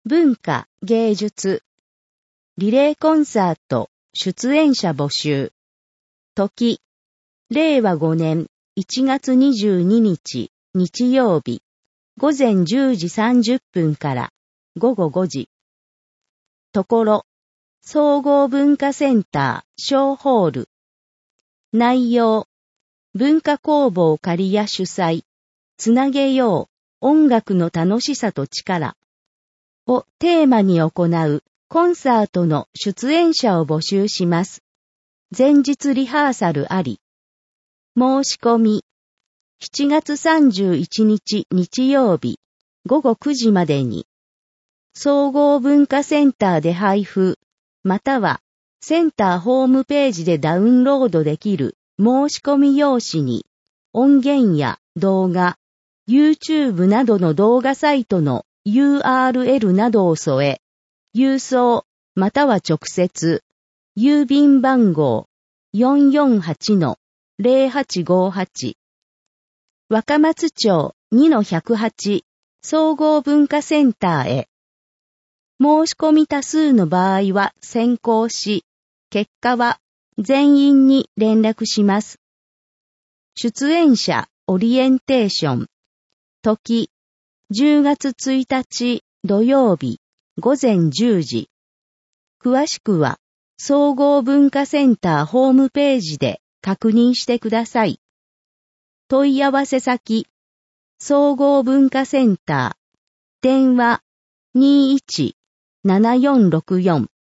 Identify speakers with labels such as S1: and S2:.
S1: 文化、芸術。リレーコンサート、出演者募集。時。令和5年1月22日、日曜日。午前10時30分から午後5時。ところ。総合文化センター、小ホール。内容。文化工房刈谷主催。つなげよう、音楽の楽しさと力。をテーマに行うコンサートの出演者を募集します。前日リハーサルあり。申し込み。7月31日日曜日午後9時までに。総合文化センターで配布、またはセンターホームページでダウンロードできる申し込み用紙に音源や動画、YouTube などの動画サイトのURL などを添え、郵送または直接、郵便番号 448-0858 若松町 2-108 総合文化センターへ。申し込み多数の場合は先行し、結果は全員に連絡します。出演者オリエンテーション。時。10月1日土曜日午前10時。詳しくは総合文化センターホームページで確認してください。問い合わせ先。総合文化センター。電話 21-7464